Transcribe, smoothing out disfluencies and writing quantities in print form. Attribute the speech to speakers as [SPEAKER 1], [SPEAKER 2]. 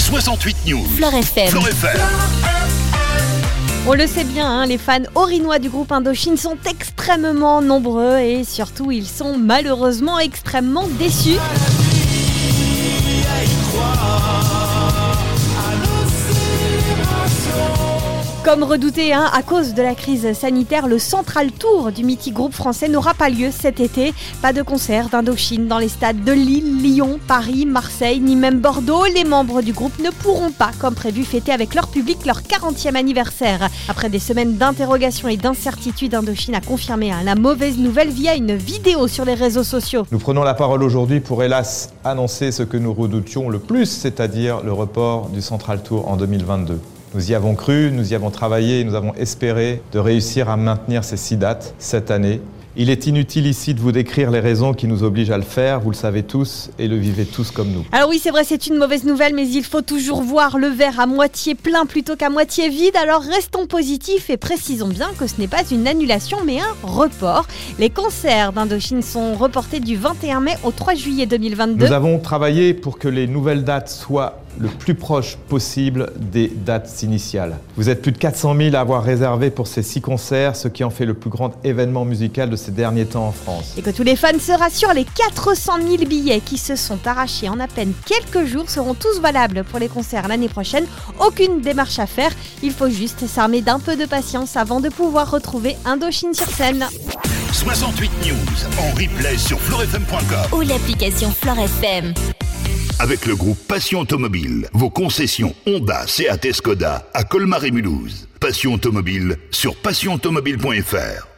[SPEAKER 1] 68 News.
[SPEAKER 2] Fleur FM.
[SPEAKER 1] Fleur FM.
[SPEAKER 3] On le sait bien, les fans orinois du groupe Indochine sont extrêmement nombreux et surtout ils sont malheureusement extrêmement déçus. Comme redouté, à cause de la crise sanitaire, le Central Tour du mythique groupe français n'aura pas lieu cet été. Pas de concert d'Indochine dans les stades de Lille, Lyon, Paris, Marseille, ni même Bordeaux. Les membres du groupe ne pourront pas, comme prévu, fêter avec leur public leur 40e anniversaire. Après des semaines d'interrogations et d'incertitudes, Indochine a confirmé la mauvaise nouvelle via une vidéo sur les réseaux sociaux.
[SPEAKER 4] Nous prenons la parole aujourd'hui pour hélas annoncer ce que nous redoutions le plus, c'est-à-dire le report du Central Tour en 2022. Nous y avons cru, nous y avons travaillé et nous avons espéré de réussir à maintenir ces 6 dates cette année. Il est inutile ici de vous décrire les raisons qui nous obligent à le faire, vous le savez tous et le vivez tous comme nous.
[SPEAKER 3] Alors oui, c'est vrai, c'est une mauvaise nouvelle, mais il faut toujours voir le verre à moitié plein plutôt qu'à moitié vide. Alors restons positifs et précisons bien que ce n'est pas une annulation mais un report. Les concerts d'Indochine sont reportés du 21 mai au 3 juillet 2022.
[SPEAKER 4] Nous avons travaillé pour que les nouvelles dates soient le plus proche possible des dates initiales. Vous êtes plus de 400 000 à avoir réservé pour ces 6 concerts, ce qui en fait le plus grand événement musical de ces derniers temps en France.
[SPEAKER 3] Et que tous les fans se rassurent, les 400 000 billets qui se sont arrachés en à peine quelques jours seront tous valables pour les concerts l'année prochaine. Aucune démarche à faire, il faut juste s'armer d'un peu de patience avant de pouvoir retrouver Indochine sur scène.
[SPEAKER 1] 68 News en replay sur fleurfm.com
[SPEAKER 2] Ou l'application Fleur FM.
[SPEAKER 1] avec le groupe Passion Automobile. Vos concessions Honda, Seat et Skoda à Colmar et Mulhouse. Passion Automobile sur passionautomobile.fr.